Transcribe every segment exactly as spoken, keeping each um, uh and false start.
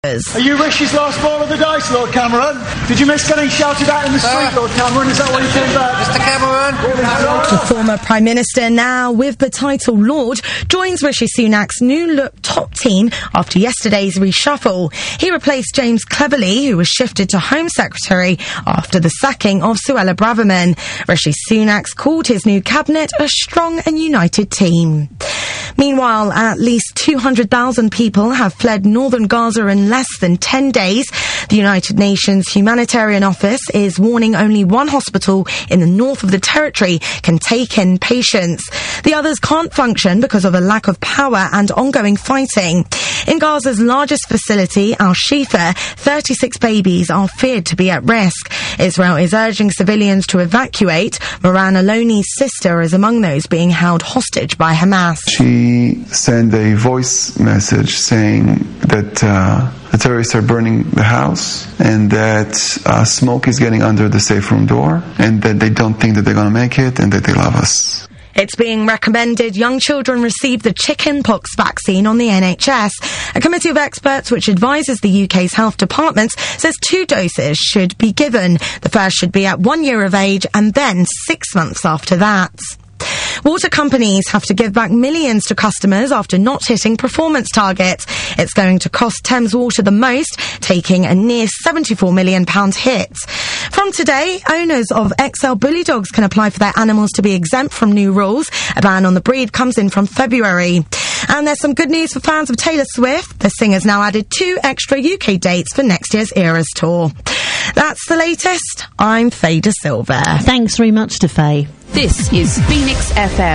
Are you Rishi's last ball of the dice, Lord Cameron? Did you miss getting shouted at in the street, uh, Lord Cameron? Is that why you came back? Mister Cameron? The former Prime Minister, now with the title Lord, joins Rishi Sunak's new-look top team after yesterday's reshuffle. He replaced James Cleverly, who was shifted to Home Secretary after the sacking of Suella Braverman. Rishi Sunak's called his new cabinet a strong and united team. Meanwhile, at least two hundred thousand people have fled northern Gaza in less than ten days. The United Nations Humanitarian Office is warning only one hospital in the north of the territory can take in patients. The others can't function because of a lack of power and ongoing fighting. In Gaza's largest facility, Al-Shifa, thirty-six babies are feared to be at risk. Israel is urging civilians to evacuate. Moran Aloni's sister is among those being held hostage by Hamas. She sent a voice message saying that uh, the terrorists are burning the house and that uh, smoke is getting under the safe room door and that they don't think that they're going to make it and that they love us. It's being recommended young children receive the chickenpox vaccine on the N H S. A committee of experts which advises the U K's health departments says two doses should be given. The first should be at one year of age and then six months after that. Water companies have to give back millions to customers after not hitting performance targets. It's going to cost Thames Water the most, taking a near seventy-four million pounds hit. From today, owners of X L Bully Dogs can apply for their animals to be exempt from new rules. A ban on the breed comes in from February. And there's some good news for fans of Taylor Swift. The singer's now added two extra U K dates for next year's Eras tour. That's the latest. I'm Faye De Silva. Thanks very much to Faye. This is Phoenix F M.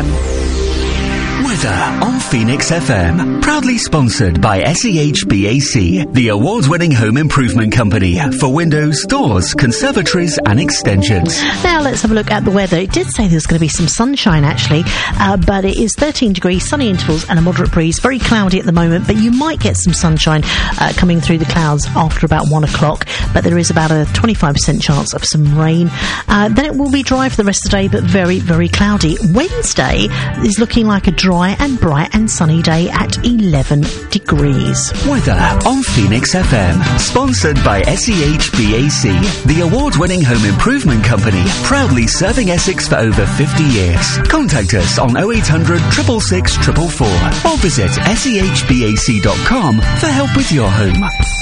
Weather on Phoenix F M. Proudly sponsored by S E H B A C, the award-winning home improvement company for windows, doors, conservatories and extensions. Now let's have a look at the weather. It did say there's going to be some sunshine actually, uh, but it is thirteen degrees, sunny intervals and a moderate breeze. Very cloudy at the moment, but you might get some sunshine uh, coming through the clouds after about one o'clock, but there is about a twenty-five percent chance of some rain. Uh, then it will be dry for the rest of the day, but very, very cloudy. Wednesday is looking like a dry and bright and sunny day at eleven degrees. Weather on Phoenix F M, sponsored by S E H B A C, the award-winning home improvement company, proudly serving Essex for over fifty years. Contact us on oh eight hundred, six six six, four four four or visit S E H B A C dot com for help with your home.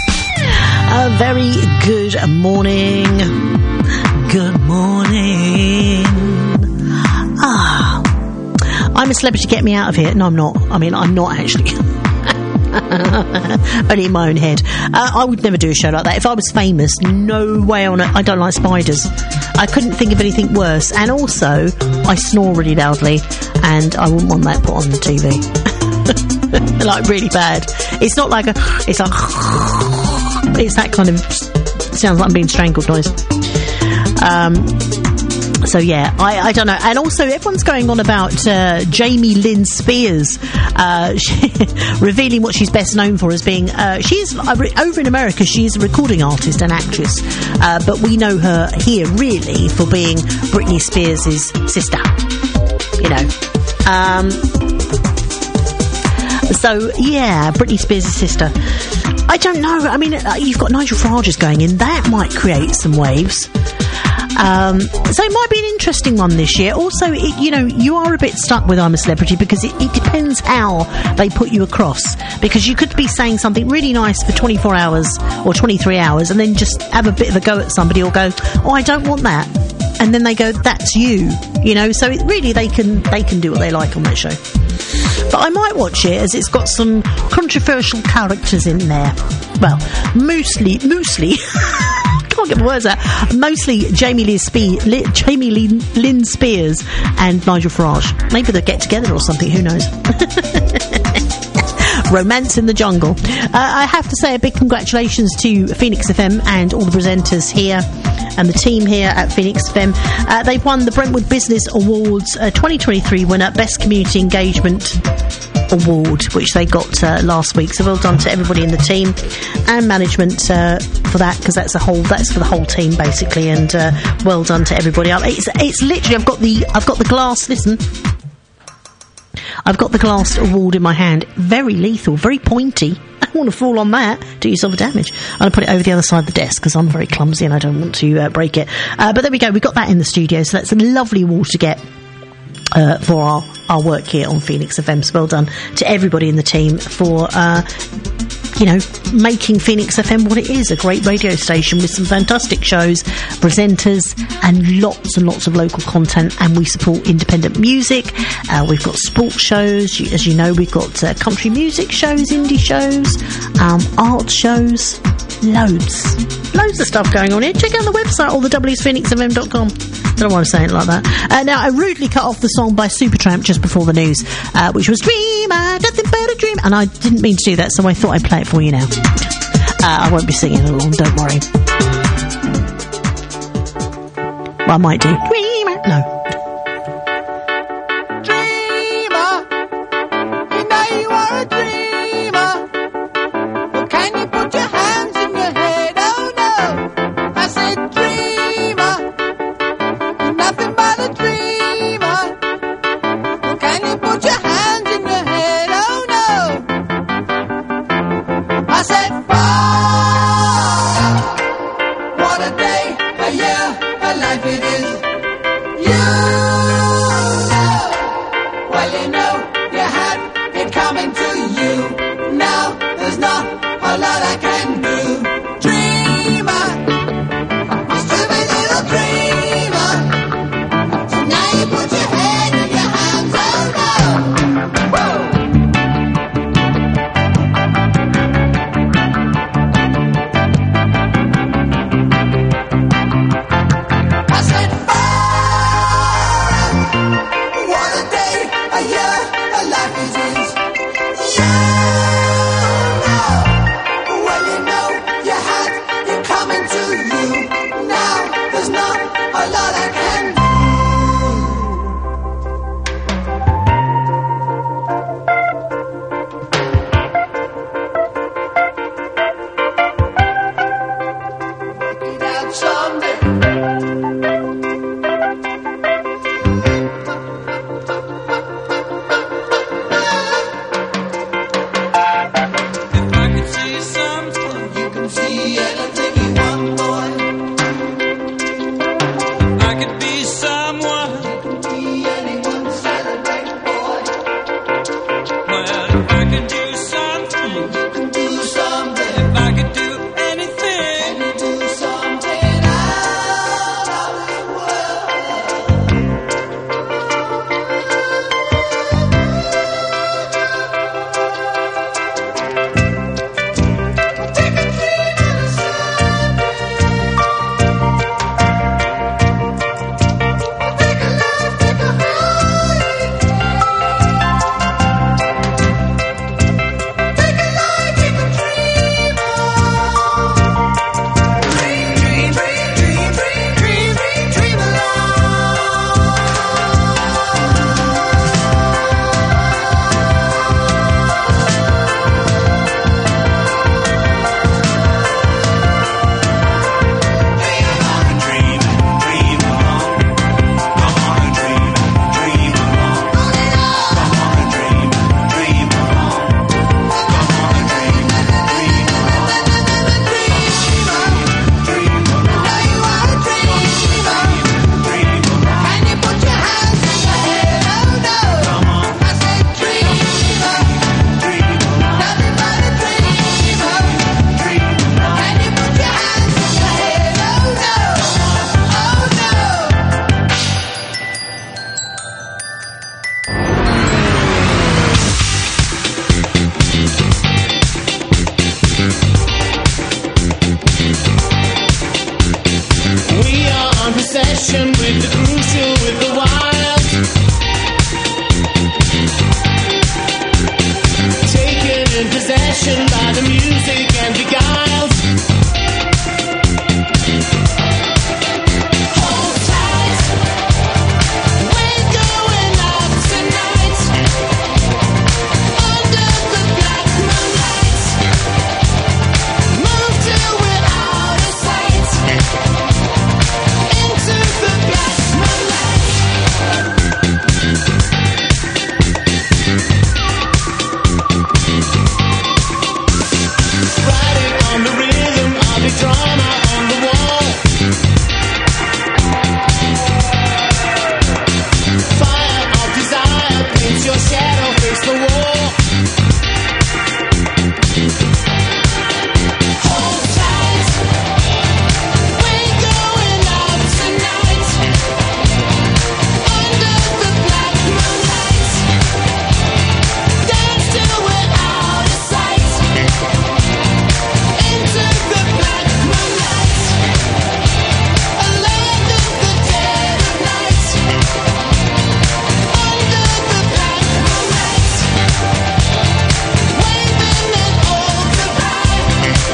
A very good morning. Good morning. Ah. I'm a celebrity, get me out of here. No, I'm not. I mean, I'm not actually. Only in my own head. Uh, I would never do a show like that. If I was famous, no way on it. I don't like spiders. I couldn't think of anything worse. And also, I snore really loudly, and I wouldn't want that put on the T V. Like, really bad. It's not like a... It's like... It's that kind of... Sounds like I'm being strangled noise. Um... So yeah, I, I don't know. And also everyone's going on about uh, Jamie Lynn Spears uh, she, revealing what she's best known for as being uh, she's uh, over in America, she's a recording artist and actress, uh, but we know her here really for being Britney Spears' sister, you know. Um, so yeah, Britney Spears' sister. I don't know. I mean, uh, you've got Nigel Farage going in. That might create some waves. Um, so it might be an interesting one this year. Also, it, you know, you are a bit stuck with I'm a Celebrity because it, it depends how they put you across. Because you could be saying something really nice for twenty-four hours or twenty-three hours and then just have a bit of a go at somebody or go, oh, I don't want that. And then they go, that's you. You know, so it, really they can they can do what they like on that show. But I might watch it as it's got some controversial characters in there. Well, mostly, mostly... can't get my words out. Mostly Jamie Lee Spe- Li- Jamie Lee Lynn Spears and Nigel Farage. Maybe they'll get together or something. Who knows? Romance in the jungle. Uh, I have to say a big congratulations to Phoenix F M and all the presenters here and the team here at Phoenix F M. Uh, they've won the Brentwood Business Awards uh, twenty twenty-three winner, Best Community Engagement Award, which they got uh, last week. So well done to everybody in the team and management uh, for that, because that's a whole that's for the whole team basically. And uh, well done to everybody. It's it's literally I've got the I've got the glass. Listen, I've got the glass award in my hand. Very lethal, very pointy. want to fall on that. Do yourself a damage. I'm going to put it over the other side of the desk because I'm very clumsy and I don't want to uh, break it. Uh, but there we go. We've got that in the studio, so that's a lovely wall to get uh, for our, our work here on Phoenix F M. So well done to everybody in the team for... Uh, you know, making Phoenix F M what it is, a great radio station with some fantastic shows, presenters, and lots and lots of local content. And we support independent music. Uh, we've got sports shows. As you know, we've got uh, country music shows, indie shows, um, art shows, loads. Loads of stuff going on here. Check out the website, all the w's phoenix f m dot com. Don't know why I'm saying it like that. Uh, now, I rudely cut off the song by Supertramp just before the news, uh, which was Dreamer, nothing but a dream. And I didn't mean to do that, so I thought I'd play it for you now. Uh, I won't be singing along, don't worry. Well, I might do. Dreamer. No. Into the black drama on the wall. Fire of desire paints your shadow, face the wall. Hold tight, we're going out tonight. Under the black moonlight, dance till we're out of sight. Into the black moonlight, a land of the dead of night. Under the black moonlight, waving an old goodbye.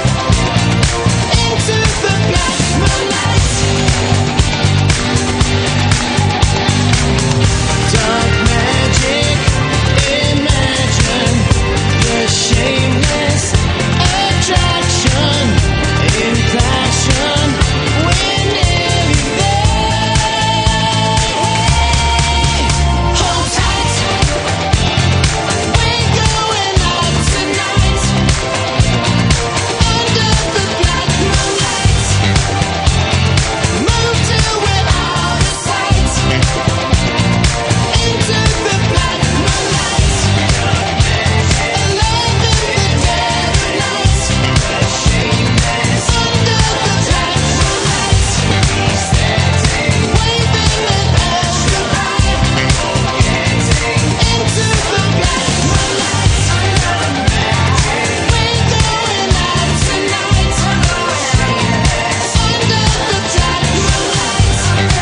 Into the black moonlight. Dark magic, imagine the shameless attraction. In passion, we're nearly there. Hold tight, we're going out tonight. Under the black moonlight, move till we're out of sight. Into the black moonlight, a land of the dead of night. Under the black moonlight, waving an old goodbye. Into the black moonlight, we're going out tonight. Under the black moonlight,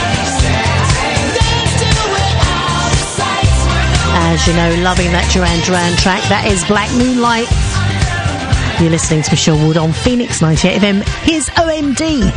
dance till we're out of sight. As you know, loving that Duran Duran track. That is Black Moonlight. You're listening to Michelle Wood on Phoenix ninety-eight F M. Here's O M D.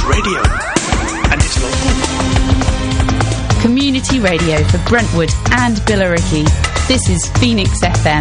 radio. And it's local. Community radio for Brentwood and Billericay. This is Phoenix F M.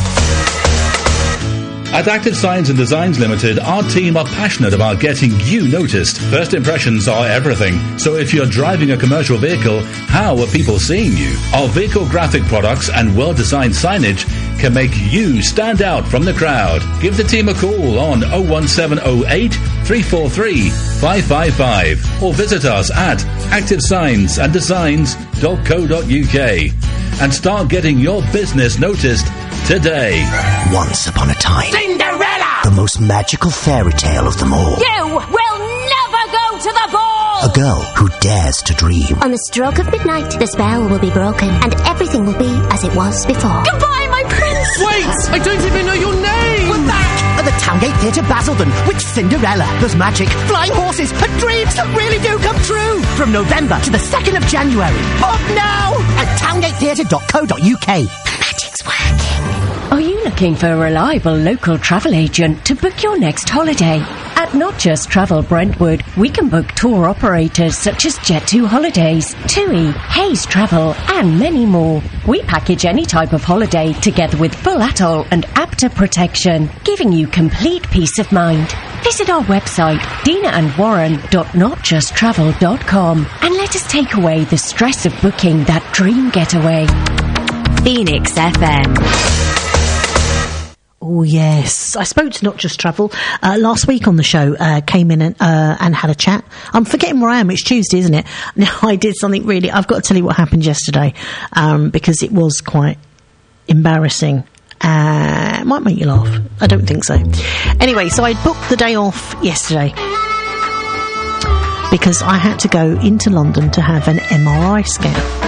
At Active Signs and Designs Limited, our team are passionate about getting you noticed. First impressions are everything, so if you're driving a commercial vehicle, how are people seeing you? Our vehicle graphic products and well-designed signage can make you stand out from the crowd. Give the team a call on oh one seven oh eight, three four three, five five five or visit us at active signs and designs dot co dot uk and start getting your business noticed today. Once upon a time, Cinderella! the most magical fairy tale of them all. You will never go to the ball! A girl who dares to dream. On the stroke of midnight, the spell will be broken, and everything will be as it was before. Goodbye, my prince! Wait! I don't even know your name! We're back! At the Towngate Theatre Basildon with Cinderella. There's magic, flying horses, and dreams that really do come true. From November to the second of January. Book now at towngate theatre dot co dot uk. The magic's working. Are you looking for a reliable local travel agent to book your next holiday? At Not Just Travel Brentwood, we can book tour operators such as Jet two Holidays, TUI, Hayes Travel, and many more. We package any type of holiday together with full atoll and APTA protection, giving you complete peace of mind. Visit our website, dina and warren dot not just travel dot com, and let us take away the stress of booking that dream getaway. Phoenix F M. Oh, yes. I spoke to Not Just Travel uh, last week on the show, uh, came in and, uh, and had a chat. I'm forgetting where I am. It's Tuesday, isn't it? Now, I did something really... I've got to tell you what happened yesterday, um, because it was quite embarrassing. Uh, it might make you laugh. I don't think so. Anyway, so I booked the day off yesterday because I had to go into London to have an M R I scan.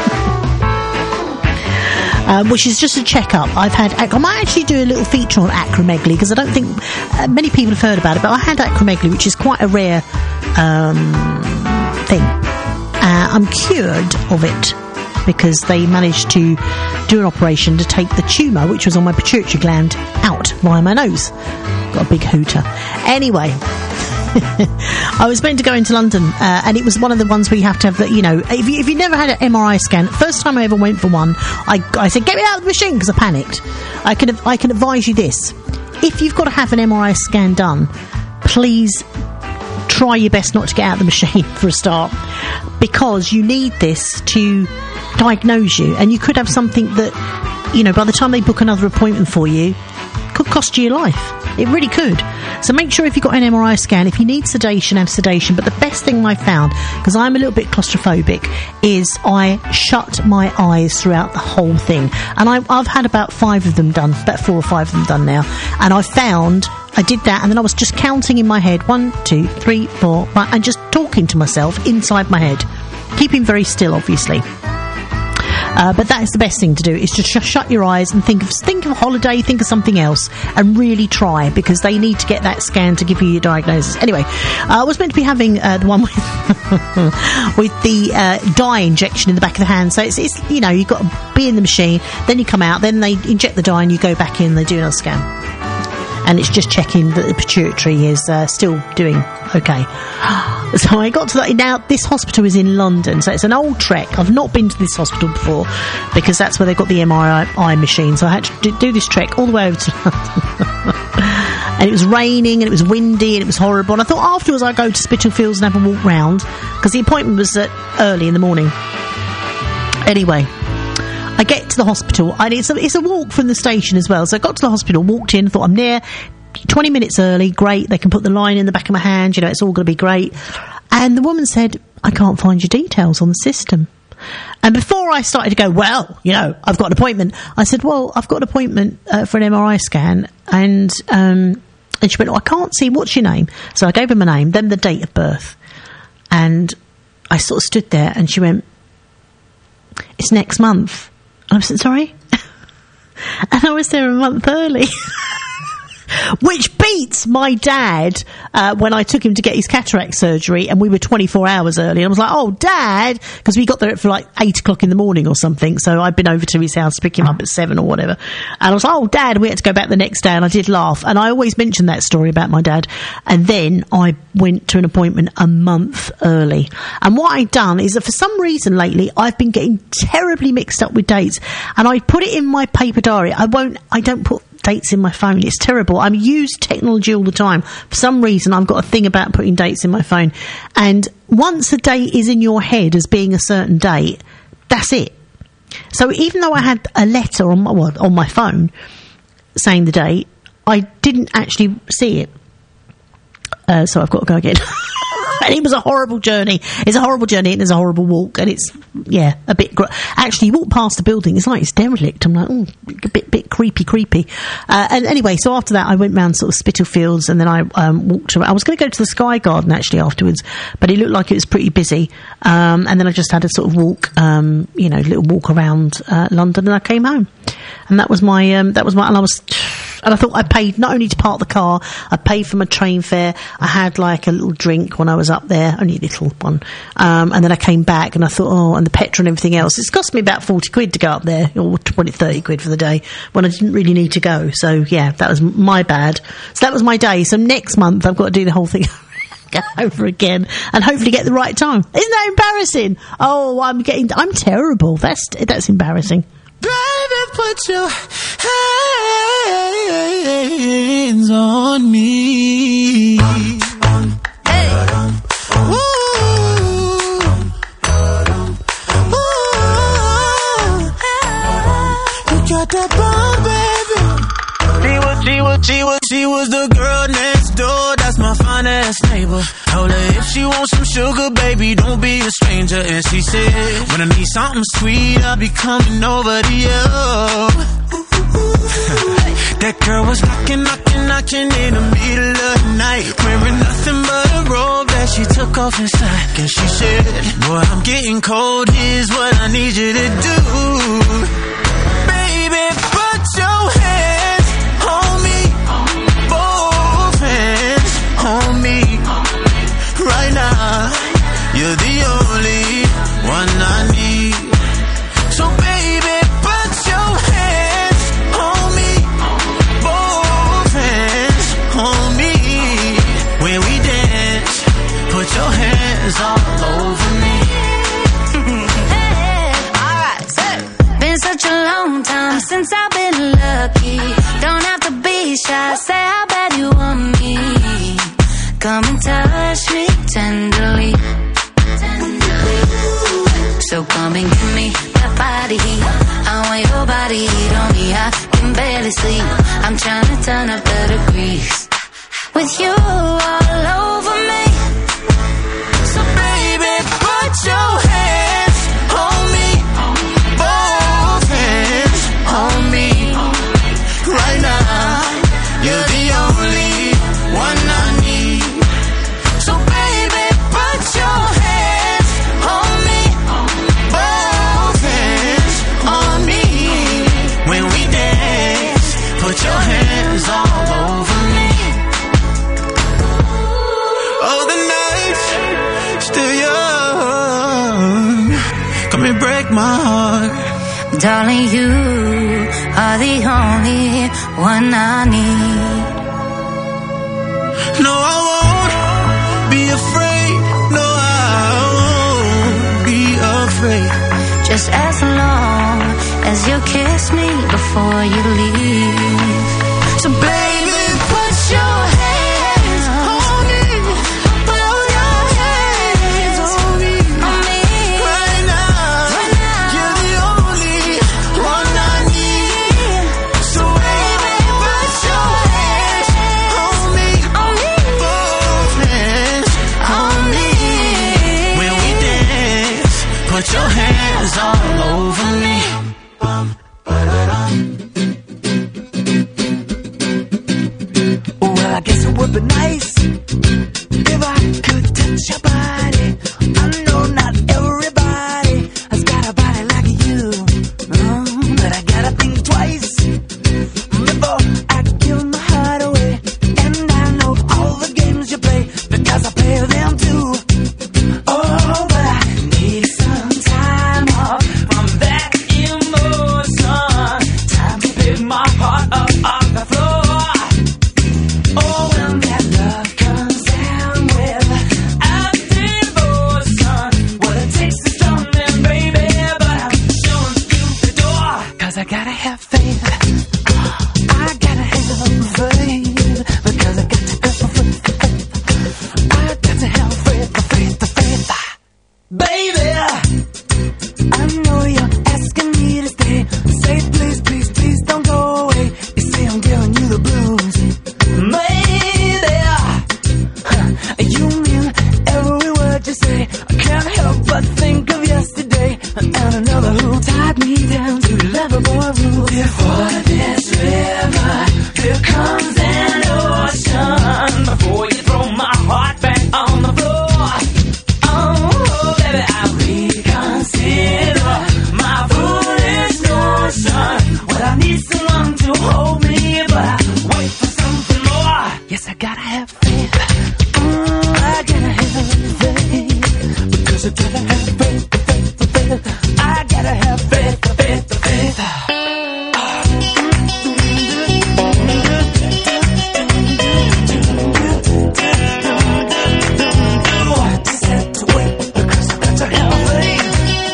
Um, which is just a check-up. I've had... I might actually do a little feature on acromegaly, because I don't think uh, many people have heard about it, but I had acromegaly, which is quite a rare um, thing. Uh, I'm cured of it, because they managed to do an operation to take the tumour, which was on my pituitary gland, out via my nose. Got a big hooter. Anyway... I was meant to go into London, uh, and it was one of the ones where you have to have the, you know, if you, if you never had an M R I scan, first time I ever went for one, I, I said, get me out of the machine, because I panicked. I can, I can advise you this. If you've got to have an M R I scan done, please try your best not to get out of the machine for a start, because you need this to diagnose you, and you could have something that, you know, by the time they book another appointment for you, could cost you your life. It really could. So make sure if you've got an M R I scan, if you need sedation, have sedation. But the best thing I found, because I'm a little bit claustrophobic, is I shut my eyes throughout the whole thing. And I, I've had about five of them done, about four or five of them done now. And I found I did that, and then I was just counting in my head, one, two, three, four, five, and just talking to myself inside my head. Keeping very still, obviously. Uh, but that is the best thing to do, is just sh- shut your eyes and think of think of a holiday, think of something else, and really try, because they need to get that scan to give you your diagnosis. Anyway, uh, I was meant to be having uh, the one with with the uh, dye injection in the back of the hand. So it's, it's you know, you've got to be in the machine, then you come out, then they inject the dye and you go back in and they do another scan. And it's just checking that the pituitary is uh, still doing okay. So I got to that. Now, this hospital is in London, so it's an old trek. I've not been to this hospital before, because that's where they've got the M R I machine. So I had to do this trek all the way over to London. And it was raining, and it was windy, and it was horrible. And I thought afterwards I'd go to Spitalfields and have a walk round, because the appointment was at early in the morning. Anyway, I get to the hospital, and it's a, it's a walk from the station as well. So I got to the hospital, walked in, thought I'm near, twenty minutes early, great, they can put the line in the back of my hand, you know, it's all going to be great. And the woman said, I can't find your details on the system. And before I started to go, well, you know, I've got an appointment, I said, well, I've got an appointment uh, for an M R I scan, and um, and she went, oh, I can't see, what's your name? So I gave her my name, then the date of birth. And I sort of stood there, and she went, it's next month. And I said, sorry? And I was there a month early. which beats my dad uh, when I took him to get his cataract surgery, and we were twenty-four hours early. And I was like, "Oh, Dad," because we got there for like eight o'clock in the morning or something. So I'd been over to his house to pick him up at seven or whatever. And I was like, "Oh, Dad," we had to go back the next day, and I did laugh. And I always mention that story about my dad. And then I went to an appointment a month early. And what I'd done is that for some reason lately, I've been getting terribly mixed up with dates, and I put it in my paper diary. I won't. I don't put dates in my phone. It's terrible. I use technology all the time. For some reason, I've got a thing about putting dates in my phone. And once a date is in your head as being a certain date, that's it. So even though I had a letter on my, well, on my phone saying the date, I didn't actually see it. Uh, so I've got to go again. And it was a horrible journey. It's a horrible journey, and it's a horrible walk, and it's, yeah, a bit... Gr- Actually, you walk past the building, it's like it's derelict. I'm like, oh, a bit bit creepy, creepy. Uh, and anyway, so after that, I went round sort of Spitalfields, and then I um, walked around. I was going to go to the Sky Garden, actually, afterwards, but it looked like it was pretty busy. Um, and then I just had a sort of walk, um, you know, little walk around uh, London, and I came home. And that was my... Um, that was my... And I was... And I thought I paid not only to park the car, I paid for my train fare. I had like a little drink when I was up there, only a little one. Um, and then I came back and I thought, oh, and the petrol and everything else. It's cost me about forty quid to go up there, or twenty, thirty quid for the day, when I didn't really need to go. So yeah, that was my bad. So that was my day. So next month I've got to do the whole thing over again and hopefully get the right time. Isn't that embarrassing? Oh, I'm getting, I'm terrible. That's, that's embarrassing. Baby, put your hands on me. Hey. Ooh. Ooh. You got that bomb, baby. She was, she was, she was, she was the girl next door. That's my fine ass neighbor. Told her if she wants some sugar, baby, don't be a stranger. And she said, when I need something sweet, I'll be coming over to you. That girl was knocking, knocking, knocking in the middle of the night, wearing nothing but a robe that she took off inside. And she said, boy, I'm getting cold, here's what I need you to do. Baby, put your hands on me, both hands on me. Right now, you're the only one I need. So baby, put your hands on me, both hands on me. When we dance, put your hands all over me. Hey, alright, so been such a long time since I've been lucky. Don't have to be shy, say how bad you want me. Come and touch me tenderly. So come and give me that body heat. I want your body heat on me. I can barely sleep. I'm trying to turn up the degrees with you all over me. So baby, put your hands on me, both hands on me. Right now, you're the only one I need. So baby, put your hands on me, both hands on me. When we dance, put your hands all over me. Oh, the night's still young. Come and break my heart. Darling, you are the only one I need. No, I won't be afraid. No, I won't be afraid. Just as long as you kiss me before you leave. So baby, put your hands on me. Put your hands on me. On me. Right now, Right now. you're the only one I need. So baby, put your hands on me. On me. Both hands on me. When we dance, put your hands all over me. Well, I guess it would be nice if I could touch your body. I know not everybody has got a body like you, um, but I gotta think twice before I give my heart away. I can't help but think of yesterday and another who tied me down to the leather boy rule. Before this river, here comes an ocean. Before you throw my heart back on the floor, oh baby, I reconsider my foolish notion. Well, I need someone to hold me, but I wait for something more. Yes, I gotta have faith. Mm, I gotta have faith, because I gotta have faith, faith, faith. I gotta have faith, faith, faith. Just have to wait, because I gotta have faith.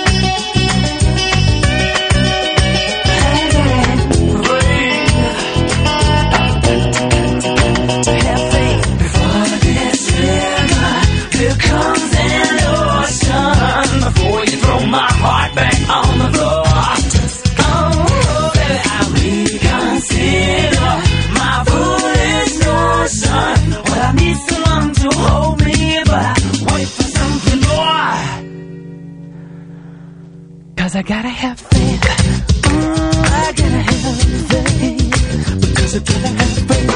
Before you throw my heart back on the floor, oh baby, I reconsider my foolish notion. Well, I need someone to hold me, but I wait for something more. Cause I gotta have faith. Mm, I gotta have faith, because I gotta have faith.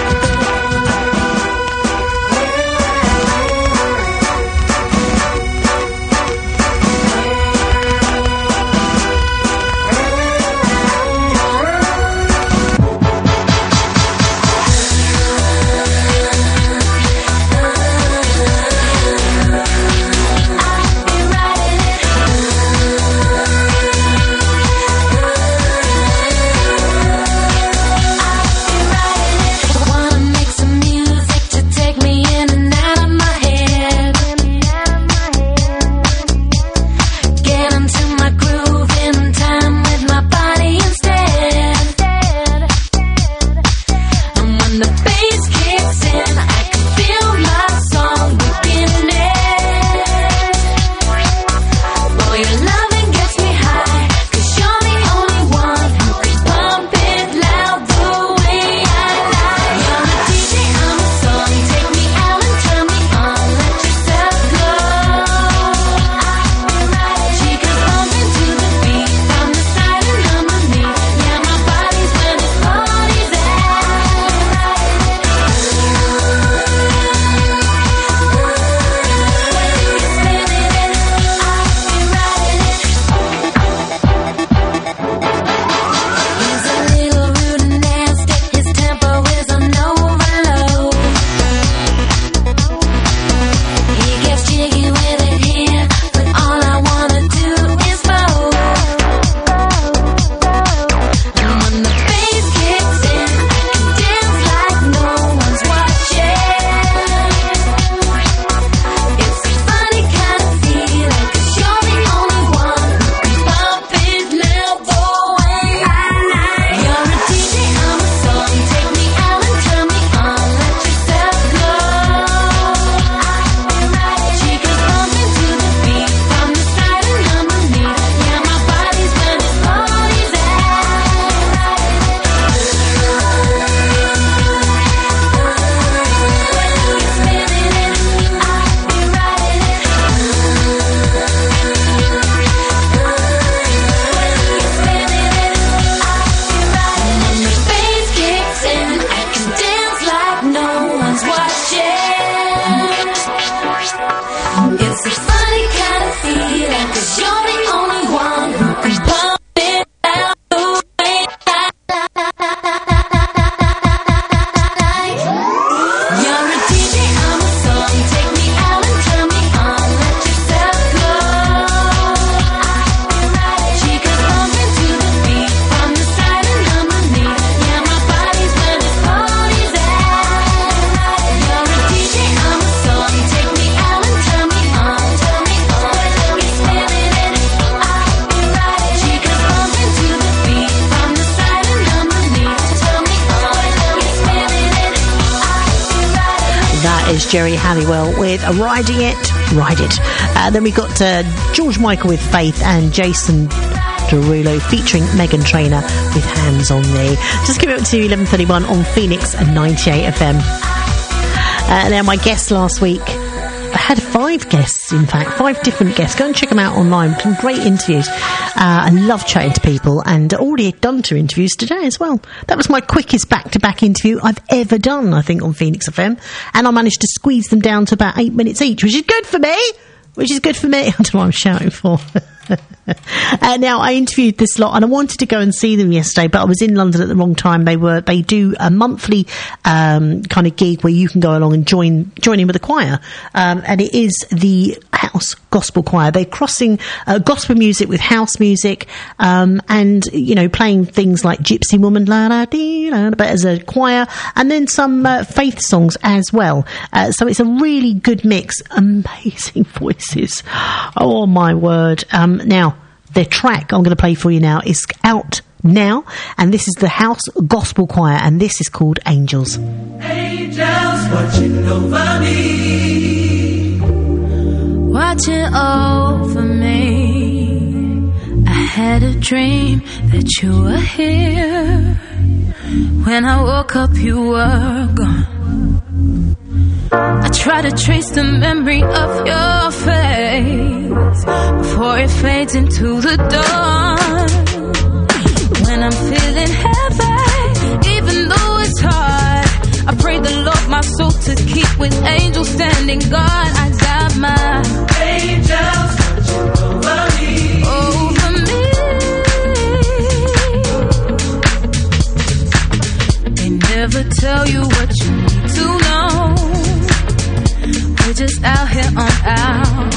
is Jerry Halliwell with Riding It, Ride It. Uh, then we got uh, George Michael with Faith and Jason Derulo featuring Meghan Trainor with Hands on Me. Just give it up to eleven thirty-one on Phoenix and ninety-eight F M. Uh, now, my guest last week I had five guests, in fact, five different guests. Go and check them out online. Some great interviews. Uh, I love chatting to people, and already done two interviews today as well. That was my quickest back-to-back interview I've ever done, I think, on Phoenix F M, and I managed to squeeze them down to about eight minutes each, which is good for me. Which is good for me. I don't know what I'm shouting for. uh, now, I interviewed this lot, and I wanted to go and see them yesterday, but I was in London at the wrong time. They were they do a monthly um, kind of gig where you can go along and join join in with a choir, um, and it is the House Gospel Choir. They're crossing uh, gospel music with house music, um, and you know, playing things like Gypsy Woman, la la dee, la, but as a choir, and then some uh, faith songs as well. Uh, so it's a really good mix. Amazing voices. Oh my word! Um, now, their track I'm going to play for you now is out now, and this is the House Gospel Choir, and this is called Angels. Angels watching over me, watching over me. I had a dream that you were here. When I woke up, you were gone. I try to trace the memory of your face before it fades into the dawn. When I'm feeling heavy, even though it's hard, I pray the Lord my soul to keep with angels standing guard. I got my angels over me, over me. They never tell you what you need to know. We're just out here on our,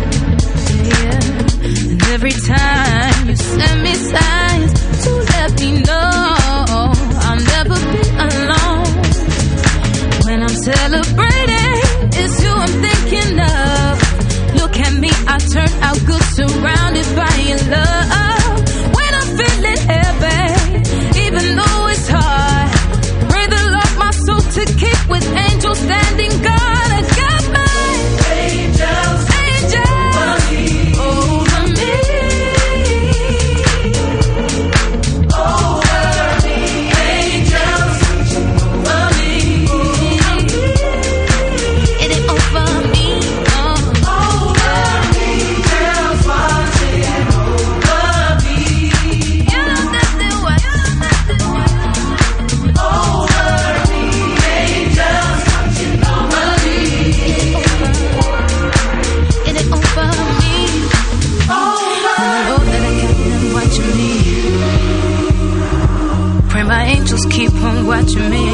yeah. And every time you send me signs to let me know I'll never be alone. When I'm celebrating, it's you I'm thinking of. Look at me, I turn out good, surrounded by your love. When I'm feeling heavy, even though it's hard, pray the Lord my soul to keep with angels standing guard. I got my angels, angels over me, over me, angels over me, it ain't over me, oh, over me, angels watching over me. You know nothing what, you know nothing what, over me, angels watching over me, it ain't over me, over. I know that I got them watching me. Pray my angels keep on watching me.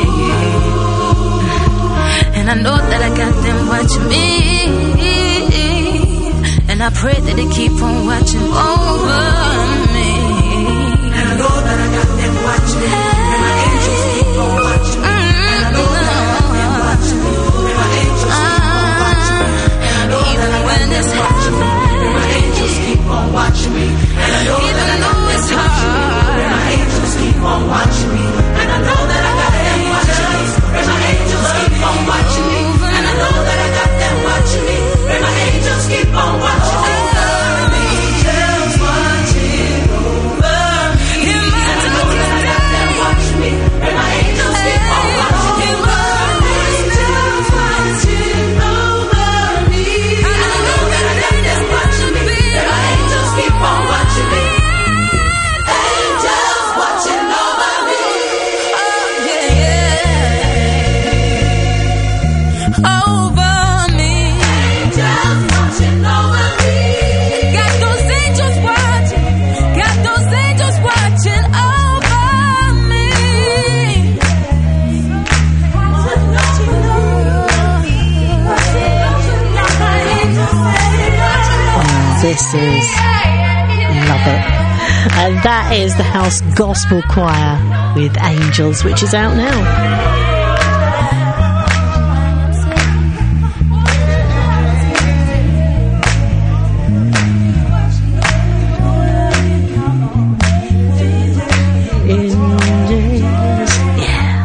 And I know that I got them watching me. And I pray that they keep on watching over me. And I know that I got them watching me. And my angels keep on watching me. And I know that I got them watching me. And my angels keep on watching me. And I know that I got them watching me. And my angels keep on watching me. And I know that I got them watching me. And my angels keep on watching me. And I know that I got them watching me. And my angels keep on watching me. And I know that I got them watching me. And my angels keep on watching me. Angels watching over me. And I know that I got them watching me. And my angels keep on watching me. Angels watching over me. And I know that I got them watching me. And my angels keep on watching me. Angels watching over me. Oh yeah, yeah. Over me. Angels watching over me. Got those angels watching. Got those angels watching over me. Oh, this is love it. And that is the House Gospel Choir with Angels, which is out now. Yeah.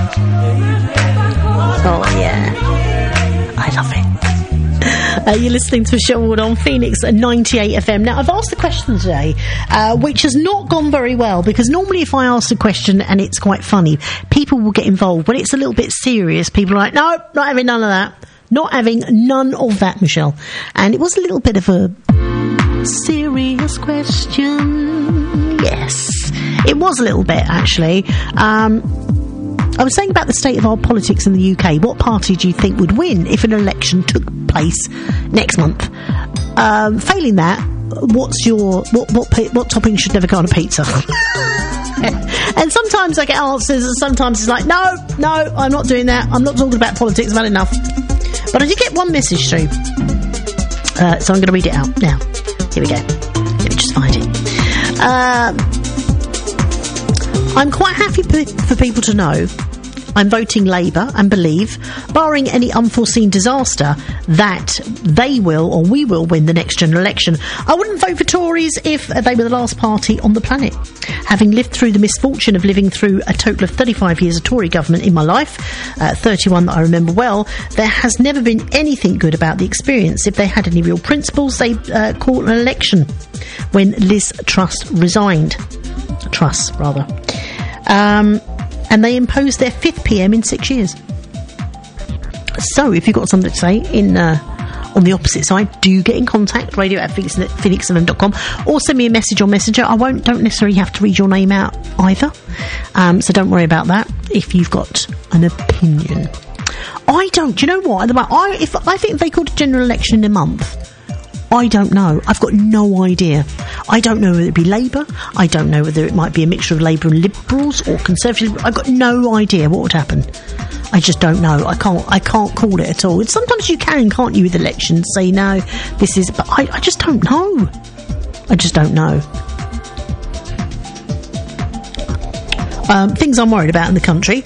Oh yeah. I love it. Uh, you're listening to Sherwood on Phoenix at ninety-eight F M. Now, I've asked a question today, uh, which has not gone very well, because normally if I ask a question and it's quite funny, people will get involved. When it's a little bit serious, people are like, no, not having none of that. Not having none of that, Michelle. And it was a little bit of a serious question. Yes, it was a little bit, actually. Um, I was saying about the state of our politics in the U K. What party do you think would win if an election took place next month? Um, failing that, what's your what what what topping should never go on a pizza? And sometimes I get answers, and sometimes it's like, no, no, I'm not doing that. I'm not talking about politics. I've had enough. But I did get one message through, uh, so I'm going to read it out now. Here we go. Let me just find it. Um, I'm quite happy p- for people to know I'm voting Labour and believe, barring any unforeseen disaster, that they will or we will win the next general election. I wouldn't vote for Tories if they were the last party on the planet. Having lived through the misfortune of living through a total of thirty-five years of Tory government in my life, uh, thirty-one that I remember well, there has never been anything good about the experience. If they had any real principles, they uh, called an election when Liz Truss resigned. Truss, rather. Um... And they imposed their fifth P M in six years. So, if you've got something to say in uh, on the opposite side, do get in contact, radio at phoenix f m dot com, or send me a message on Messenger. I won't don't necessarily have to read your name out either, um, so don't worry about that if you've got an opinion. I don't. Do you know what? I, if, I think if they called a general election in a month, I don't know. I've got no idea. I don't know whether it be Labour. I don't know whether it might be a mixture of Labour and Liberals or Conservatives. I've got no idea what would happen. I just don't know. I can't. I can't call it at all. And sometimes you can, can't you, with elections? Say no, this is. But I, I just don't know. I just don't know. Um, things I'm worried about in the country.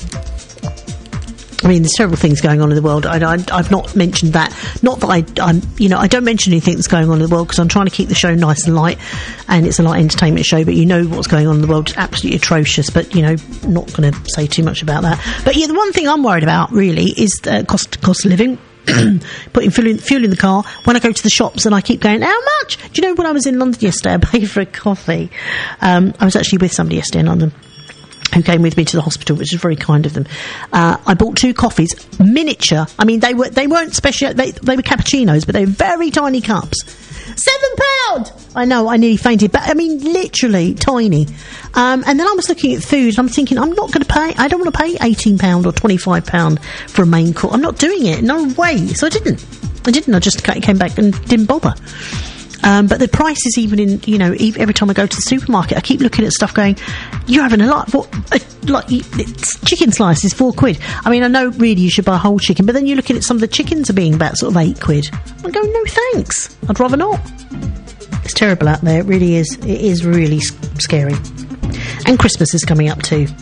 I mean, there's terrible things going on in the world. I, I, I've not mentioned that. Not that I, I'm, you know, I don't mention anything that's going on in the world because I'm trying to keep the show nice and light, and it's a light entertainment show. But you know what's going on in the world is absolutely atrocious. But you know, not going to say too much about that. But yeah, the one thing I'm worried about really is uh, cost cost of living. Putting fuel in, fuel in the car when I go to the shops, and I keep going, how much? Do you know when I was in London yesterday, I paid for a coffee. Um, I was actually with somebody yesterday in London who came with me to the hospital, which is very kind of them. Uh, I bought two coffees, miniature. I mean, they were they weren't special. They they were cappuccinos, but they were very tiny cups. Seven pound. I know, I nearly fainted, but I mean, literally tiny. Um, and then I was looking at food, and I'm thinking, I'm not going to pay. I don't want to pay eighteen pound or twenty-five pound for a main course. I'm not doing it. No way. So I didn't. I didn't. I just came back and didn't bother. Um, but the prices, even in, you know, every time I go to the supermarket, I keep looking at stuff going, you're having a lot, what, uh, like, it's chicken slices, four quid. I mean, I know really you should buy a whole chicken, but then you're looking at some of the chickens are being about sort of eight quid. I go, no thanks, I'd rather not. It's terrible out there, it really is. It is really scary. And Christmas is coming up too.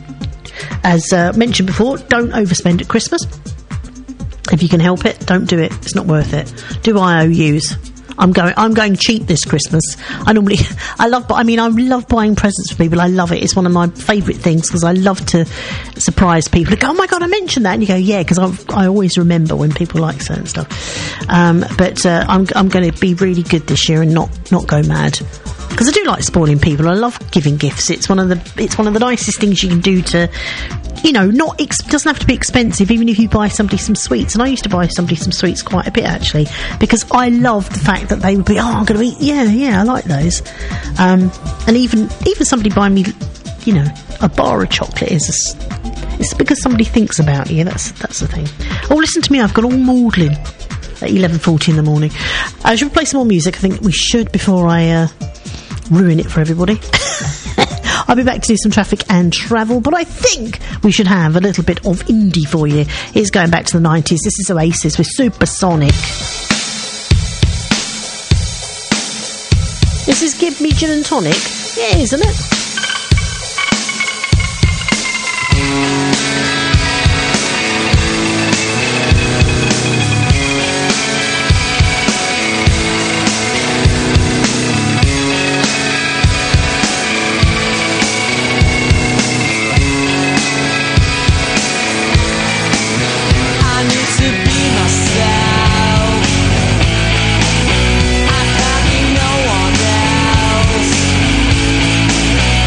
As uh, mentioned before, don't overspend at Christmas. If you can help it, don't do it. It's not worth it. Do I O Us. I'm going. I'm going cheap this Christmas. I normally, I love. I mean, I love buying presents for people. I love it. It's one of my favourite things because I love to surprise people. Go, oh my god, I mentioned that, and you go, yeah, because I I always remember when people like certain stuff. Um, but uh, I'm I'm going to be really good this year and not not go mad. Because I do like spoiling people. I love giving gifts. It's one of the it's one of the nicest things you can do to, you know, not ex- doesn't have to be expensive. Even if you buy somebody some sweets, and I used to buy somebody some sweets quite a bit actually, because I love the fact that they would be, oh, I'm going to eat. Yeah, yeah, I like those. Um, and even even somebody buying me, you know, a bar of chocolate is a, it's because somebody thinks about you. That's that's the thing. Oh, listen to me. I've got all maudlin at eleven forty in the morning. Uh, should we play some more music? I think we should before I. Uh, ruin it for everybody. I'll be back to do some traffic and travel, but I think we should have a little bit of indie for you. It's going back to the nineties. This is Oasis with Supersonic. This is Give Me Gin and Tonic. Yeah, isn't it? I can't be no one else.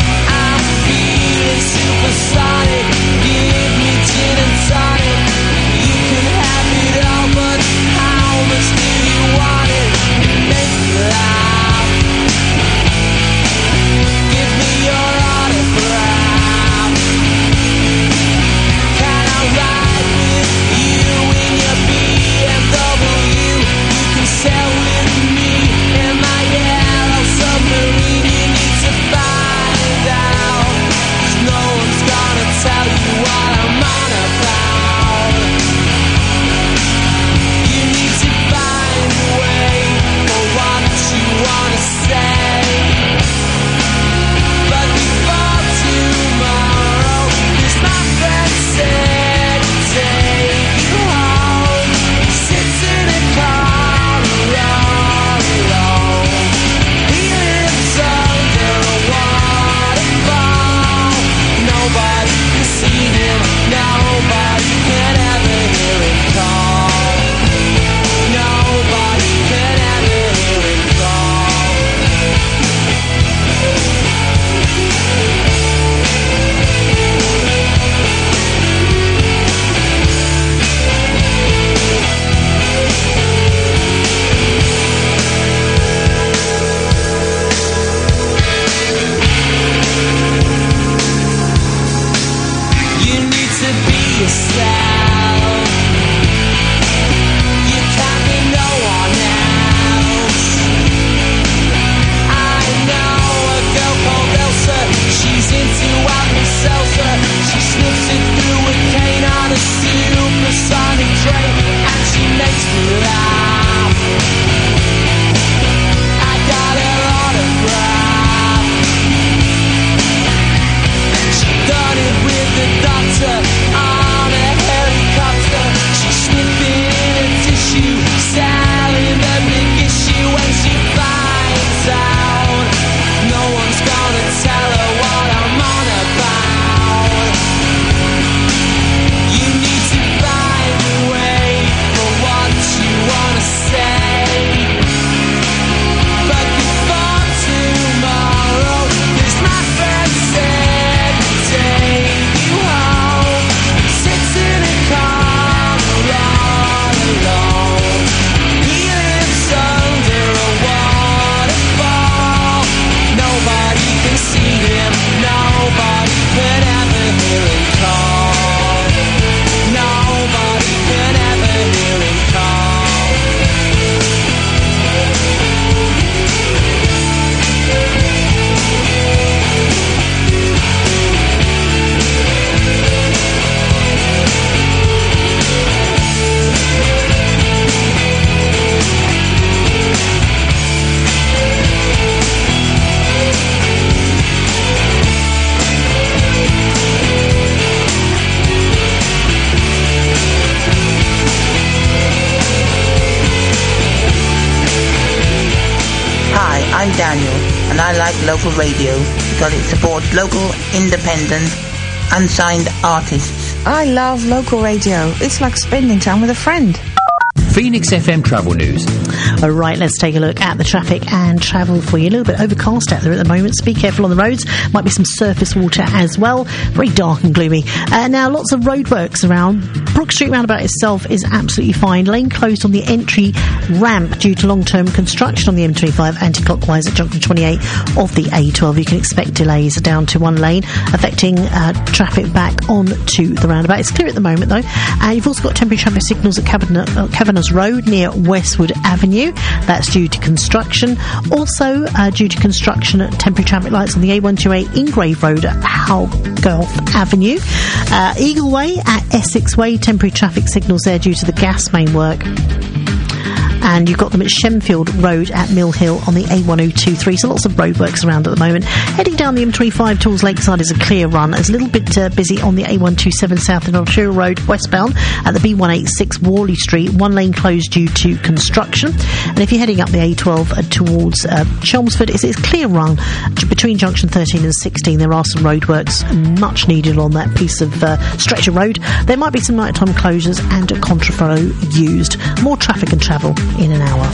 I'm Daniel, and I like local radio because it supports local, independent, unsigned artists. I love local radio. It's like spending time with a friend. Phoenix F M Travel News. All right, let's take a look at the traffic and travel for you. A little bit overcast out there at the moment, so be careful on the roads. Might be some surface water as well. Very dark and gloomy. Uh, now, lots of roadworks around. Brook Street roundabout itself is absolutely fine. Lane closed on the entry ramp due to long-term construction on the M twenty-five anti-clockwise at junction twenty-eight of the A twelve. You can expect delays down to one lane, affecting uh, traffic back on to the roundabout. It's clear at the moment, though. Uh, you've also got temporary traffic signals at Kavanagh, uh, Kavanagh Road near Westwood Avenue. That's due to construction. Also, uh, due to construction, temporary traffic lights on the A one twenty-eight Ingrave Road at Halgolf Avenue. Uh, Eagle Way at Essex Way, temporary traffic signals there due to the gas main work. And you've got them at Shenfield Road at Mill Hill on the A one oh two three. So lots of roadworks around at the moment. Heading down the M twenty-five towards Lakeside is a clear run. It's a little bit uh, busy on the A one twenty-seven South and Ontario Road westbound at the B one eighty-six Worley Street. One lane closed due to construction. And if you're heading up the A twelve uh, towards uh, Chelmsford, it's, it's a clear run between junction thirteen and sixteen. There are some roadworks much needed on that piece of uh, stretch of road. There might be some nighttime closures and a contraflow used. More traffic and travel in an hour.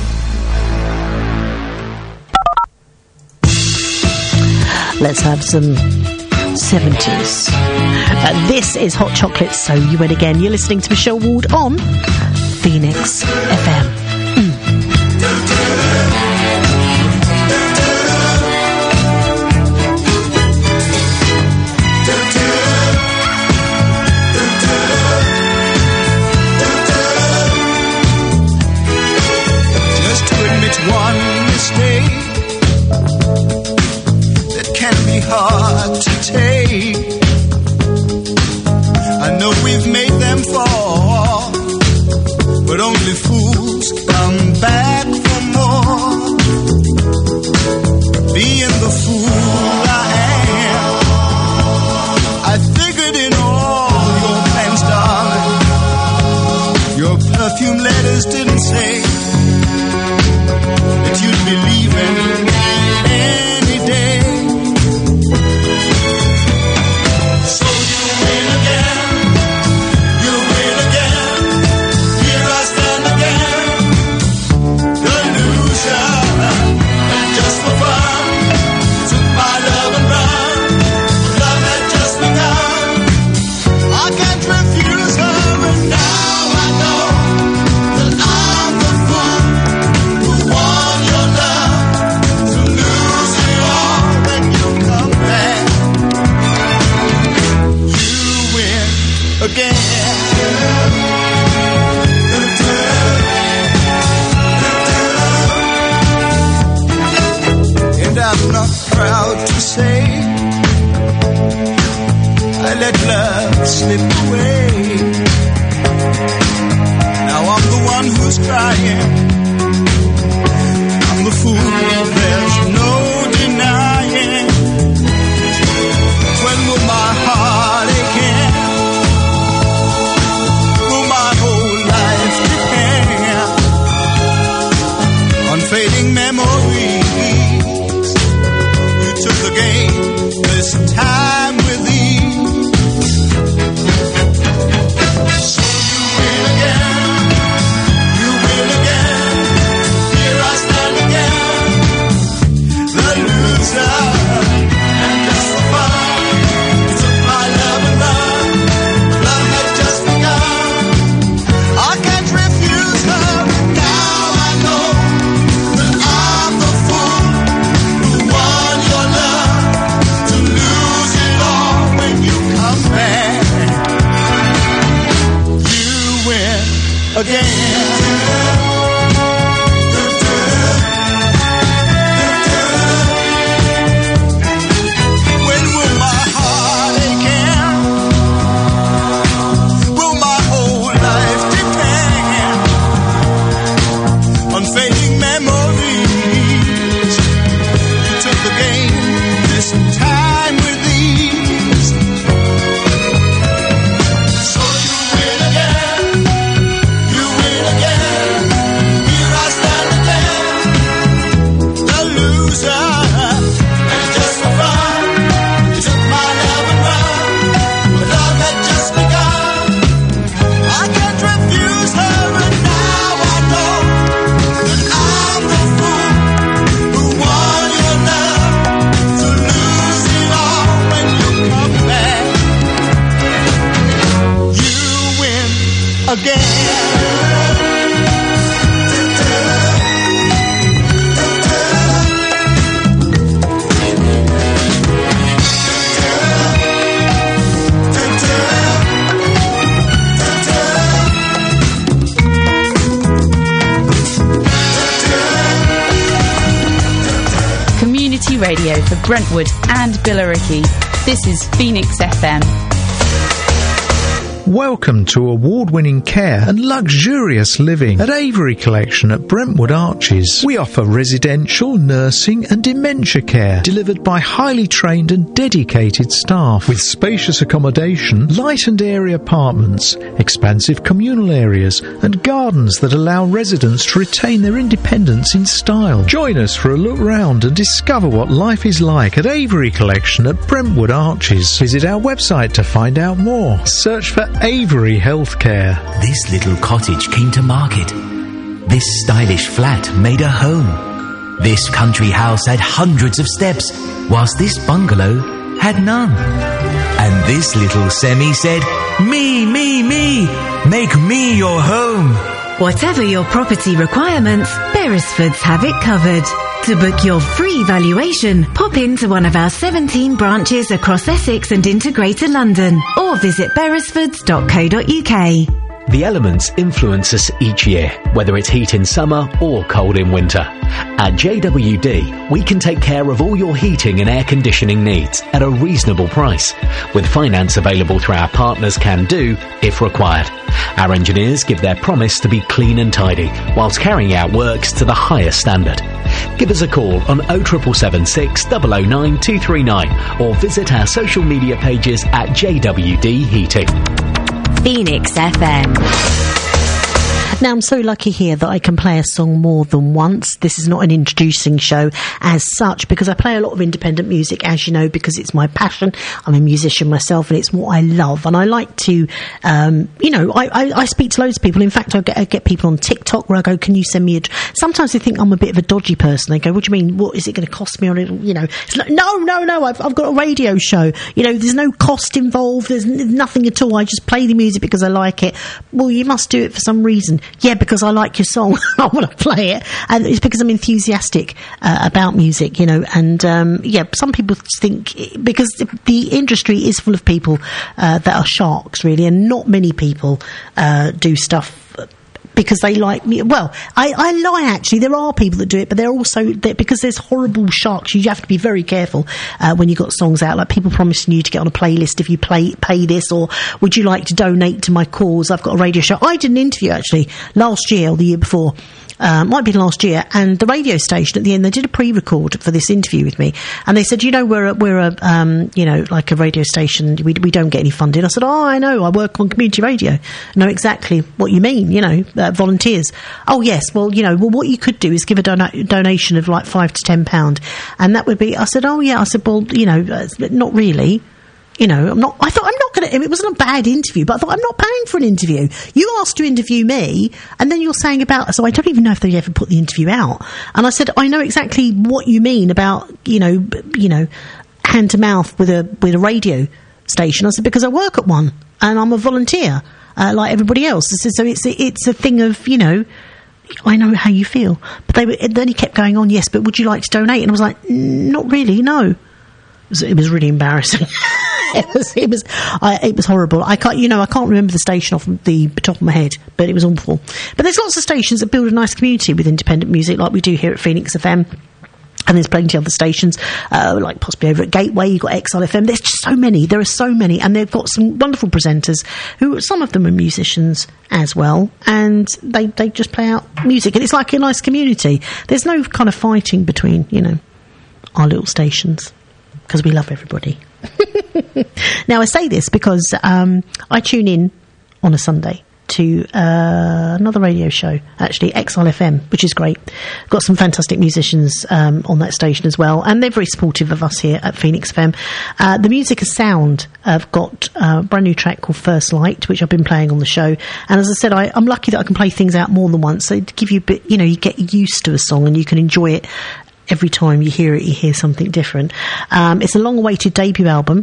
Let's have some seventies. Uh, this is Hot Chocolate, So You Win Again. You're listening to Michelle Ward on Phoenix F M. Mm. One mistake that can be hard to take. I know we've made them fall, but only fools come back for more. Being the fool I am, I figured in all your plans, darling, your perfume letters didn't say that you'd be leaving any day. So you win again, you win again. Here I stand again, the loser. And just for fun, took my love and run. Love had just begun. I can't refuse her, and now I know that I'm the fool who won your love, to lose it all when you come back. You win again. And I'm not proud to say I let love slip away. Now I'm the one who's crying. I'm the fool, there's no denying. When will my heart again? Will my whole life depend on fading memories? You took the game this time with ease. So you win again, you win again. Here I stand again, the loser. And just for fun, you took my love and run. Love had just begun. I can't refuse her. Now I know that I'm the fool who won your love, to lose it all when you come back. You win again. When will my heart again? Will my whole life depend on fading memories? You took the game this time with ease. So you win again, you win Free radio for Brentwood and Billericay. This is Phoenix F M. Welcome to award-winning care and luxurious living at Avery Collection at Brentwood Arches. We offer residential, nursing and dementia care delivered by highly trained and dedicated staff with spacious accommodation, light and airy apartments, expansive communal areas and gardens that allow residents to retain their independence in style. Join us for a look round and discover what life is like at Avery Collection at Brentwood Arches. Visit our website to find out more. Search for Avery Healthcare. This little cottage came to market. This stylish flat made a home. This country house had hundreds of steps, whilst this bungalow had none. And this little semi said, "Me, me, me, make me your home." Whatever your property requirements, Beresfords have it covered. To book your free valuation, pop into one of our seventeen branches across Essex and into Greater London, or visit beresfords dot co dot uk. The elements influence us each year, whether it's heat in summer or cold in winter. At J W D, we can take care of all your heating and air conditioning needs at a reasonable price, with finance available through our partners Can Do if required. Our engineers give their promise to be clean and tidy, whilst carrying out works to the highest standard. Give us a call on oh seven seven six, zero zero nine, two three nine or visit our social media pages at J W D Heating. Phoenix F M. Now, I'm so lucky here that I can play a song more than once. This is not an introducing show as such, because I play a lot of independent music, as you know, because it's my passion. I'm a musician myself, and it's what I love. And I like to, um, you know, I, I, I speak to loads of people. In fact, I get, I get people on TikTok where I go, "Can you send me a..." Sometimes they think I'm a bit of a dodgy person. They go, "What do you mean? What is it going to cost me on it?" You know, it's like, no, no, no, I've, I've got a radio show. You know, there's no cost involved. There's n- nothing at all. I just play the music because I like it. Well, you must do it for some reason. Yeah, because I like your song. I want to play it. And it's because I'm enthusiastic uh, about music, you know. And, um, yeah, some people think... Because the industry is full of people uh, that are sharks, really, and not many people uh, do stuff because they like me. Well, I, I lie, actually. There are people that do it, but they're also... They're, because there's horrible sharks, you have to be very careful uh, when you've got songs out. Like people promising you to get on a playlist if you play pay this, or would you like to donate to my cause? I've got a radio show. I did an interview, actually, last year or the year before. Uh, might be last year, and the radio station at the end, they did a pre-record for this interview with me, and they said, you know, we're a, we're a um, you know, like a radio station, we we don't get any funding. I said, oh, I know, I work on community radio. I know exactly what you mean, you know, uh, volunteers. Oh yes, well, you know, well, what you could do is give a dona- donation of like five to ten pound, and that would be. I said, oh yeah, I said, well, you know, uh, not really. You know, I'm not, I thought, I'm not going to, it wasn't a bad interview, but I thought, I'm not paying for an interview. You asked to interview me, and then you're saying about, so I don't even know if they ever put the interview out. And I said, I know exactly what you mean about, you know, you know, hand to mouth with a, with a radio station. I said, because I work at one, and I'm a volunteer, uh, like everybody else. I said, so it's, it's a thing of, you know, I know how you feel. But they were, then he kept going on, yes, but would you like to donate? And I was like, not really, no. It was, it was really embarrassing. It was, it was, I, it was horrible. I can't, you know, I can't remember the station off the top of my head, but it was awful. But there's lots of stations that build a nice community with independent music, like we do here at Phoenix F M. And there's plenty of other stations, uh, like possibly over at Gateway, you've got X L F M. There's just so many. There are so many. And they've got some wonderful presenters who, some of them are musicians as well. And they, they just play out music. And it's like a nice community. There's no kind of fighting between, you know, our little stations, because we love everybody. Now, I say this because um, I tune in on a Sunday to uh, another radio show, actually, X L F M, which is great. Got some fantastic musicians um, on that station as well, and they're very supportive of us here at Phoenix F M. Uh, the Music of Sound have got a brand new track called First Light, which I've been playing on the show. And as I said, I, I'm lucky that I can play things out more than once. So to give you a bit, you know, you get used to a song and you can enjoy it. Every time you hear it, you hear something different. Um, it's a long-awaited debut album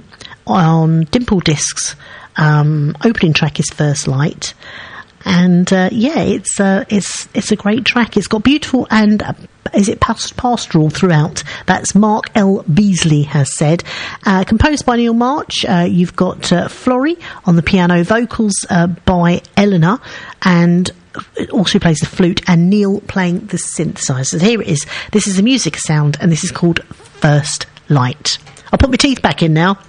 on Dimple Discs. Um, opening track is First Light, and uh, yeah, it's uh, it's it's a great track. It's got beautiful and uh, is it past- pastoral throughout. That's Mark L. Beasley has said. Uh, composed by Neil March. Uh, you've got uh, Florrie on the piano, vocals uh, by Eleanor, and also plays the flute, and Neil playing the synthesizer. Here it is. This is a music sound, and this is called First Light. I'll put my teeth back in now.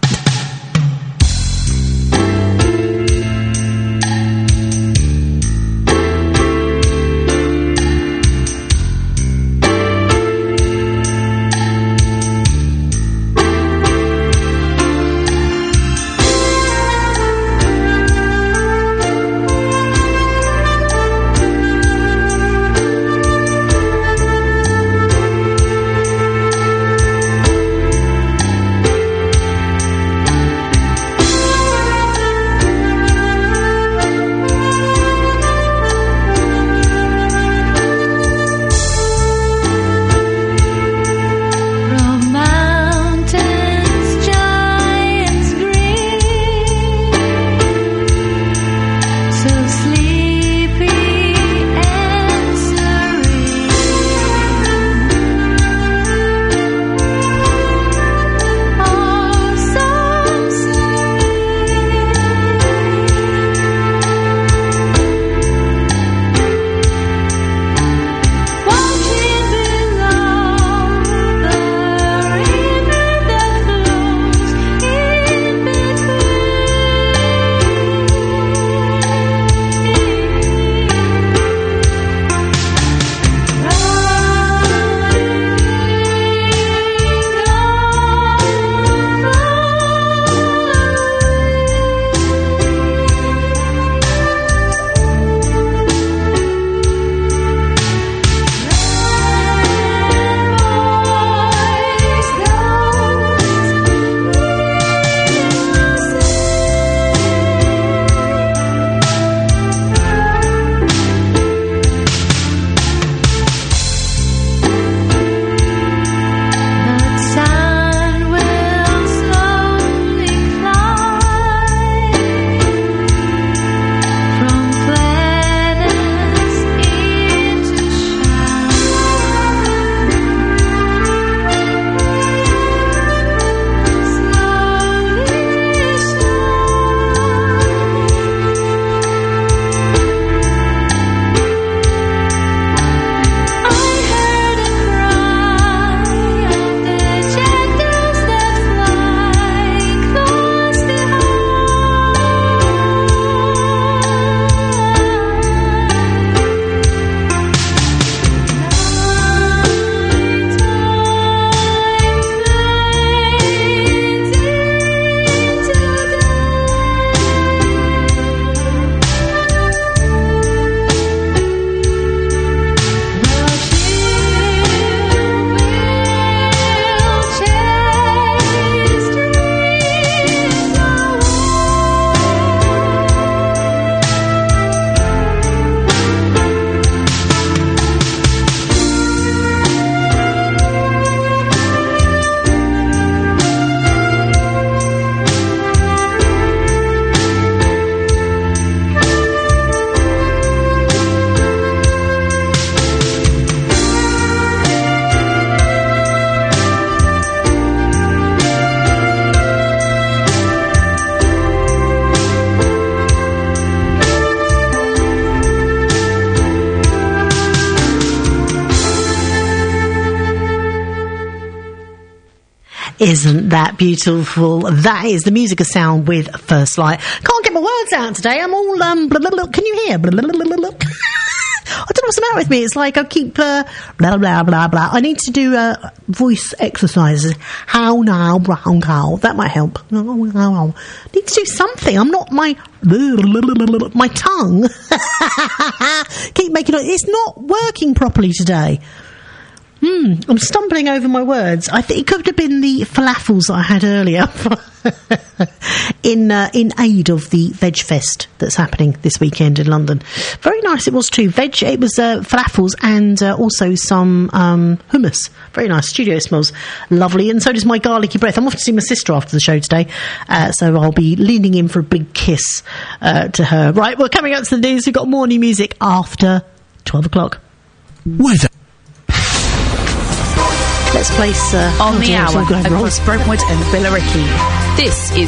Isn't that beautiful? That is the music of sound with First Light. Can't get my words out today. I'm all, um, blah, blah, blah. Can you hear? Blah, blah, blah, blah, blah. I don't know what's the matter with me. It's like I keep, uh, blah, blah, blah, blah. I need to do, uh, voice exercises. How now, brown cow. That might help. Need to do something. I'm not my, my tongue. Keep making it. It's not working properly today. Hmm, I'm stumbling over my words. I think it could have been the falafels that I had earlier in uh, in aid of the Veg Fest that's happening this weekend in London. Very nice it was too. Veg, it was uh, falafels and uh, also some um, hummus. Very nice. Studio smells lovely, and so does my garlicky breath. I'm off to see my sister after the show today, uh, so I'll be leaning in for a big kiss uh, to her. Right, well, coming up to the news, we've got more new music after twelve o'clock. Weather. Let's place uh, on the hour across Brentwood and Billericay. This is